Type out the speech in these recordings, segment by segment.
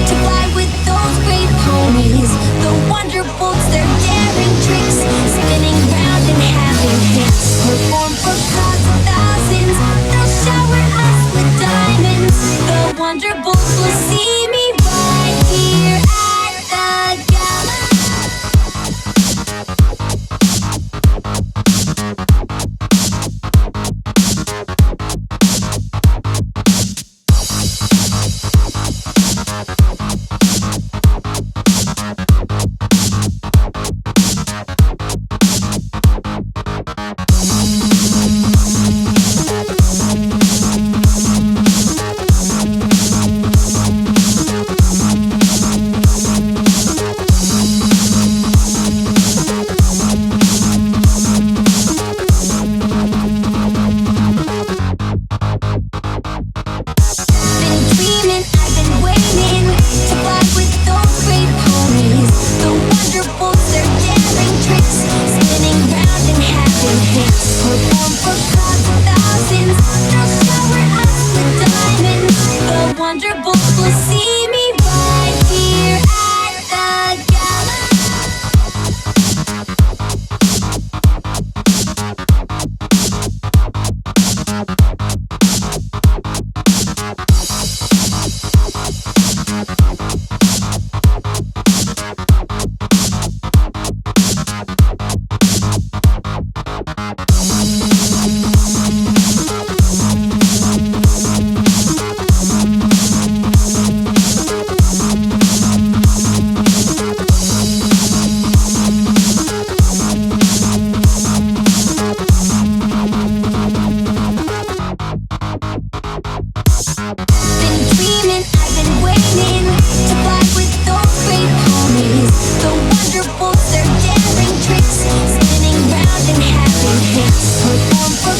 to fly with those great ponies. The Wonderbolts, their daring tricks, spinning round and having hits. Perform for crowds of thousands, they'll shower us with diamonds. The Wonderbolts will see me right here at the gala. Wonderbolts will see me right here at the gala.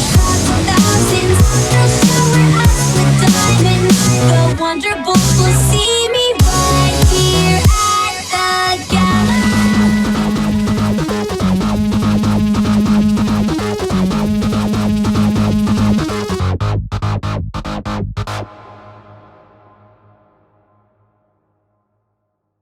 Wonderbolts will see